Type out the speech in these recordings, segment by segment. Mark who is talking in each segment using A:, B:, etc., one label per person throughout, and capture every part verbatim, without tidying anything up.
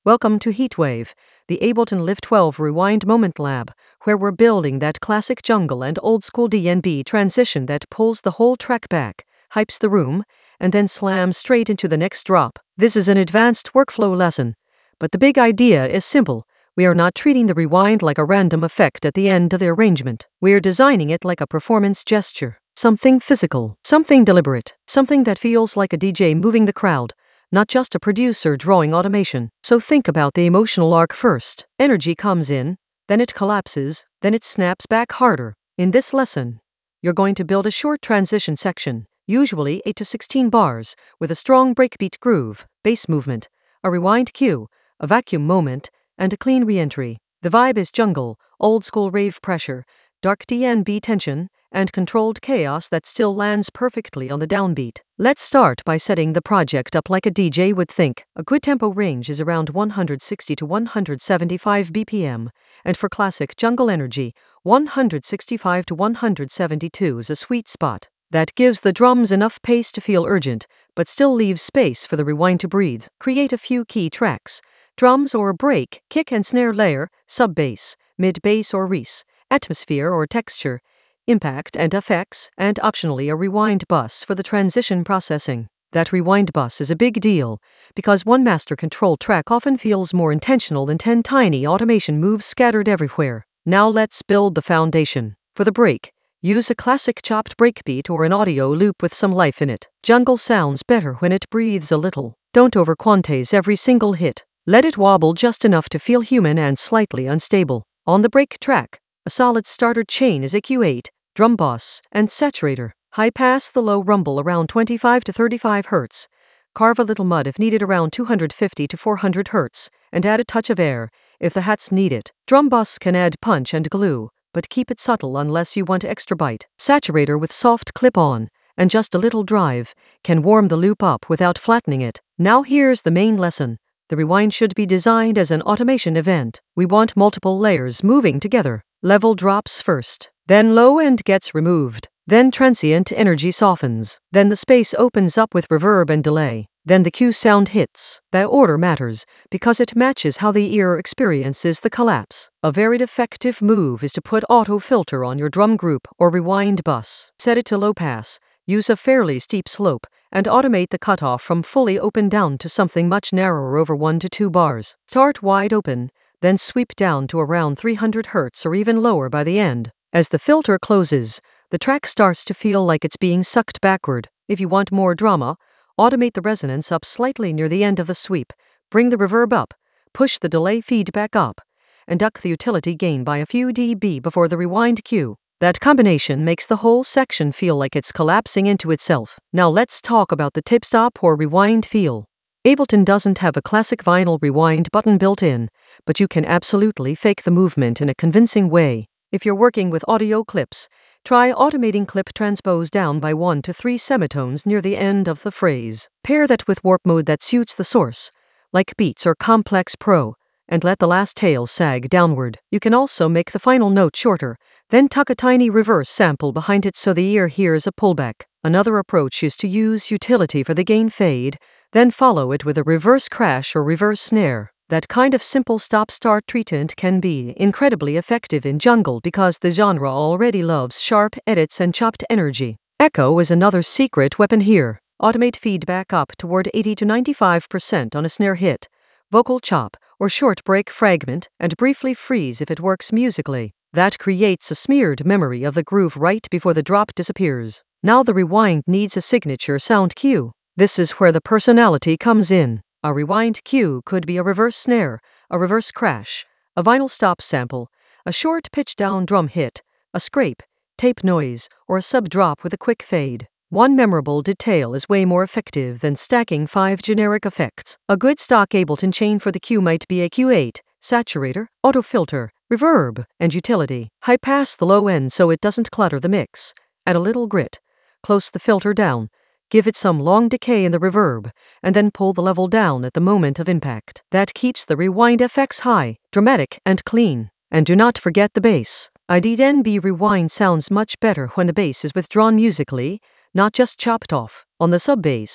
A: Welcome to Heatwave, the Ableton Live twelve Rewind Moment Lab, where we're building that classic jungle and old school D N B transition that pulls the whole track back, hypes the room, and then slams straight into the next drop. This is an advanced workflow lesson, but the big idea is simple. We are not treating the rewind like a random effect at the end of the arrangement. We're designing it like a performance gesture, something physical, something deliberate, something that feels like a D J moving the crowd, not just a producer drawing automation. So think about the emotional arc first. Energy comes in, then it collapses, then it snaps back harder. In this lesson, you're going to build a short transition section, usually eight to sixteen bars, with a strong breakbeat groove, bass movement, a rewind cue, a vacuum moment, and a clean re-entry. The vibe is jungle, old school rave pressure, dark D N B tension, and controlled chaos that still lands perfectly on the downbeat. Let's start by setting the project up like a D J would think. A good tempo range is around one hundred sixty to one hundred seventy-five B P M, and for classic jungle energy, one hundred sixty-five to one hundred seventy-two is a sweet spot. That gives the drums enough pace to feel urgent, but still leaves space for the rewind to breathe. Create a few key tracks: drums or break, kick and snare layer, sub-bass, mid-bass or res, atmosphere or texture, impact and effects, and optionally a rewind bus for the transition processing. That rewind bus is a big deal, because one master control track often feels more intentional than ten tiny automation moves scattered everywhere. Now let's build the foundation. For the break, use a classic chopped breakbeat or an audio loop with some life in it. Jungle sounds better when it breathes a little. Don't over-quantize every single hit. Let it wobble just enough to feel human and slightly unstable. On the break track, a solid starter chain is a Q eight, drum boss, and saturator. High pass the low rumble around twenty-five to thirty-five hertz. Carve a little mud if needed around two hundred fifty to four hundred hertz, and add a touch of air if the hats need it. Drum boss can add punch and glue, but keep it subtle unless you want extra bite. Saturator with soft clip-on, and just a little drive, can warm the loop up without flattening it. Now here's the main lesson. The rewind should be designed as an automation event. We want multiple layers moving together. Level drops first, then low end gets removed, then transient energy softens, then the space opens up with reverb and delay, then the cue sound hits. The order matters, because it matches how the ear experiences the collapse. A very effective move is to put auto filter on your drum group or rewind bus. Set it to low pass, use a fairly steep slope, and automate the cutoff from fully open down to something much narrower over one to two bars. Start wide open, then sweep down to around three hundred hertz or even lower by the end. As the filter closes, the track starts to feel like it's being sucked backward. If you want more drama, automate the resonance up slightly near the end of the sweep, bring the reverb up, push the delay feedback up, and duck the utility gain by a few dB before the rewind cue. That combination makes the whole section feel like it's collapsing into itself. Now let's talk about the tip stop or rewind feel. Ableton doesn't have a classic vinyl rewind button built in, but you can absolutely fake the movement in a convincing way. If you're working with audio clips, try automating clip transpose down by one to three semitones near the end of the phrase. Pair that with warp mode that suits the source, like Beats or Complex Pro, and let the last tail sag downward. You can also make the final note shorter, then tuck a tiny reverse sample behind it so the ear hears a pullback. Another approach is to use utility for the gain fade, then follow it with a reverse crash or reverse snare. That kind of simple stop-start treatment can be incredibly effective in jungle because the genre already loves sharp edits and chopped energy. Echo is another secret weapon here. Automate feedback up toward eighty to ninety-five percent on a snare hit, vocal chop, or short break fragment, and briefly freeze if it works musically. That creates a smeared memory of the groove right before the drop disappears. Now the rewind needs a signature sound cue. This is where the personality comes in. A rewind cue could be a reverse snare, a reverse crash, a vinyl stop sample, a short pitch down drum hit, a scrape, tape noise, or a sub drop with a quick fade. One memorable detail is way more effective than stacking five generic effects. A good stock Ableton chain for the cue might be a Q eight, saturator, auto filter, reverb, and utility. High pass the low end so it doesn't clutter the mix. Add a little grit. Close the filter down. Give it some long decay in the reverb, and then pull the level down at the moment of impact. That keeps the rewind effects high, dramatic, and clean. And do not forget the bass. A D N B rewind sounds much better when the bass is withdrawn musically, not just chopped off. On the sub bass,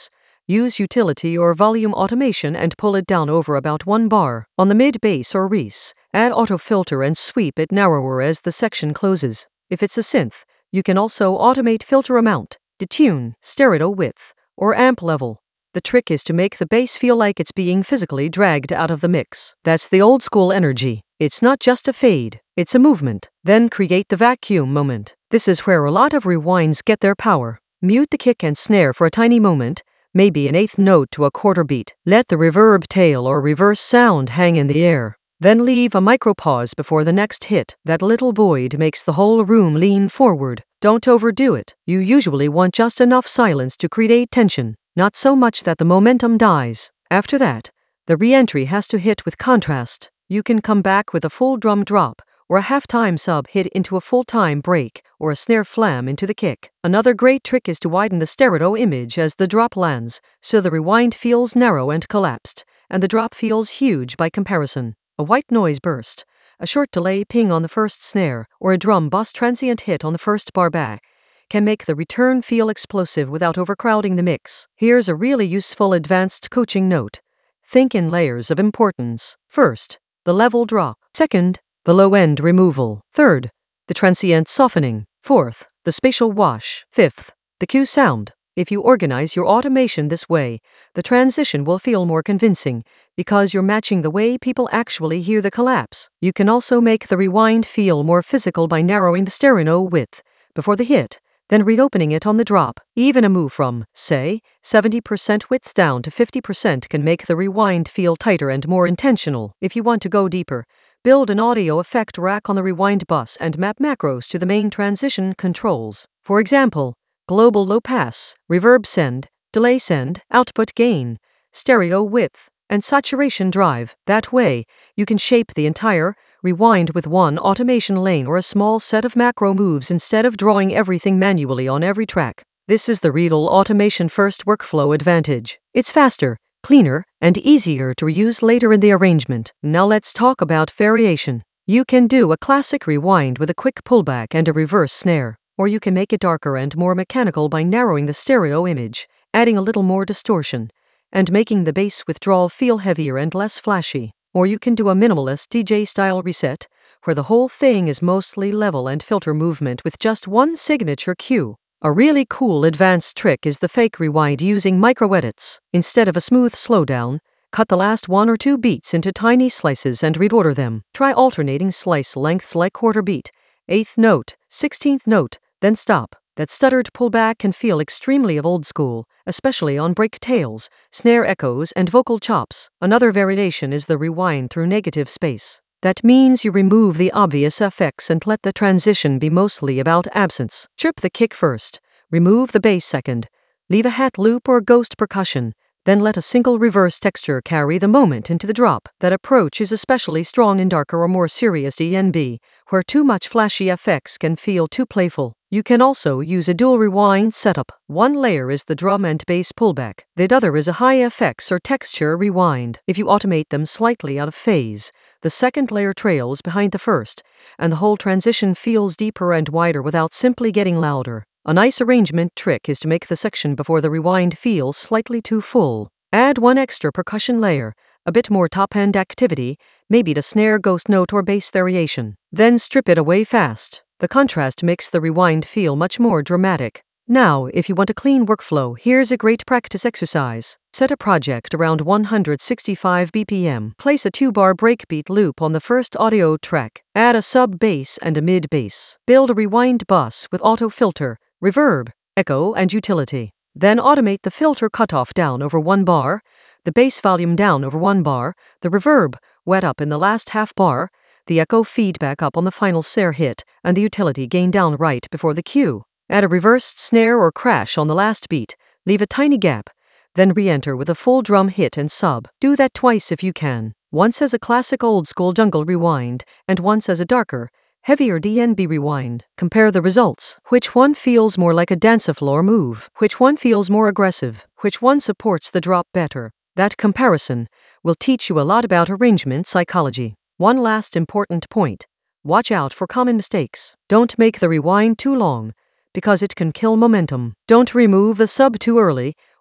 A: Use utility or volume automation and pull it down over about one bar. On the mid bass or res, add auto filter and sweep it narrower as the section closes. If it's a synth, you can also automate filter amount, detune, stereo width, or amp level. The trick is to make the bass feel like it's being physically dragged out of the mix. That's the old school energy. It's not just a fade, it's a movement. Then create the vacuum moment. This is where a lot of rewinds get their power. Mute the kick and snare for a tiny moment, maybe an eighth note to a quarter beat. Let the reverb tail or reverse sound hang in the air. Then leave a micro pause before the next hit. That little void makes the whole room lean forward. Don't overdo it. You usually want just enough silence to create tension, not so much that the momentum dies. After that, the re-entry has to hit with contrast. You can come back with a full drum drop, or a half-time sub hit into a full-time break, or a snare flam into the kick. Another great trick is to widen the stereo image as the drop lands, so the rewind feels narrow and collapsed, and the drop feels huge by comparison. A white noise burst, a short delay ping on the first snare, or a drum boss transient hit on the first bar back can make the return feel explosive without overcrowding the mix. Here's a really useful advanced coaching note. Think in layers of importance. First, the level drop. Second, the low end removal. Third, the transient softening. Fourth, the spatial wash. Fifth, the cue sound. If you organize your automation this way, the transition will feel more convincing because you're matching the way people actually hear the collapse. You can also make the rewind feel more physical by narrowing the stereo width before the hit, then reopening it on the drop. Even a move from, say, seventy percent width down to fifty percent can make the rewind feel tighter and more intentional. If you want to go deeper, build an audio effect rack on the rewind bus and map macros to the main transition controls. For example, global low pass, reverb send, delay send, output gain, stereo width, and saturation drive. That way, you can shape the entire rewind with one automation lane or a small set of macro moves instead of drawing everything manually on every track. This is the Readdle Automation First workflow advantage. It's faster, cleaner, and easier to reuse later in the arrangement. Now let's talk about variation. You can do a classic rewind with a quick pullback and a reverse snare, or you can make it darker and more mechanical by narrowing the stereo image, adding a little more distortion, and making the bass withdrawal feel heavier and less flashy. Or you can do a minimalist D J-style reset, where the whole thing is mostly level and filter movement with just one signature cue. A really cool advanced trick is the fake rewind using micro-edits. Instead of a smooth slowdown, cut the last one or two beats into tiny slices and reorder them. Try alternating slice lengths like quarter beat, eighth note, sixteenth note, then stop. That stuttered pullback can feel extremely of old school, especially on break tails, snare echoes, and vocal chops. Another variation is the rewind through negative space. That means you remove the obvious effects and let the transition be mostly about absence. Trip the kick first, remove the bass second, leave a hat loop or ghost percussion, then let a single reverse texture carry the moment into the drop. That approach is especially strong in darker or more serious D N B, where too much flashy effects can feel too playful. You can also use a dual rewind setup. One layer is the drum and bass pullback. The other is a high effects or texture rewind. If you automate them slightly out of phase, the second layer trails behind the first, and the whole transition feels deeper and wider without simply getting louder. A nice arrangement trick is to make the section before the rewind feel slightly too full. Add one extra percussion layer, a bit more top-end activity, maybe the snare ghost note or bass variation. Then strip it away fast. The contrast makes the rewind feel much more dramatic. Now, if you want a clean workflow, here's a great practice exercise. Set a project around one hundred sixty-five B P M. Place a two-bar breakbeat loop on the first audio track. Add a sub-bass and a mid-bass. Build a rewind bus with auto filter, reverb, echo, and utility. Then automate the filter cutoff down over one bar, the bass volume down over one bar, the reverb wet up in the last half bar, the echo feedback up on the final snare hit, and the utility gain down right before the cue. Add a reversed snare or crash on the last beat, leave a tiny gap, then re-enter with a full drum hit and sub. Do that twice if you can, once as a classic old-school jungle rewind, and once as a darker, heavier D N B rewind. Compare the results. Which one feels more like a dance floor move? Which one feels more aggressive? Which one supports the drop better? That comparison will teach you a lot about arrangement psychology. One last important point. Watch out for common mistakes. Don't make the rewind too long, because it can kill momentum. Don't remove the sub too early,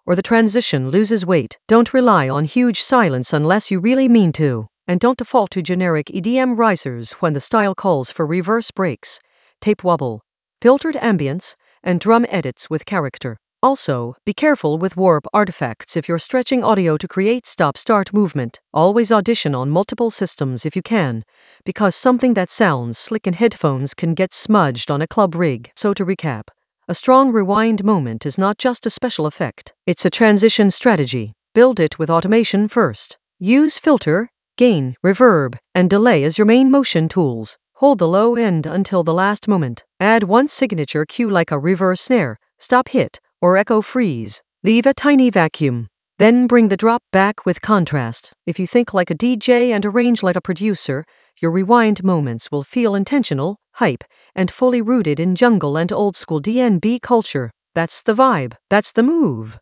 A: or the transition loses weight. Don't rely on huge silence unless you really mean to. And don't default to generic E D M risers when the style calls for reverse breaks, tape wobble, filtered ambience, and drum edits with character. Also, be careful with warp artifacts if you're stretching audio to create stop-start movement. Always audition on multiple systems if you can, because something that sounds slick in headphones can get smudged on a club rig. So to recap, a strong rewind moment is not just a special effect, it's a transition strategy. Build it with automation first. Use filter, gain, reverb, and delay as your main motion tools. Hold the low end until the last moment. Add one signature cue like a reverse snare, stop hit, or echo freeze. Leave a tiny vacuum. Then bring the drop back with contrast. If you think like a D J and arrange like a producer, your rewind moments will feel intentional, hype, and fully rooted in jungle and old school D N B culture. That's the vibe. That's the move.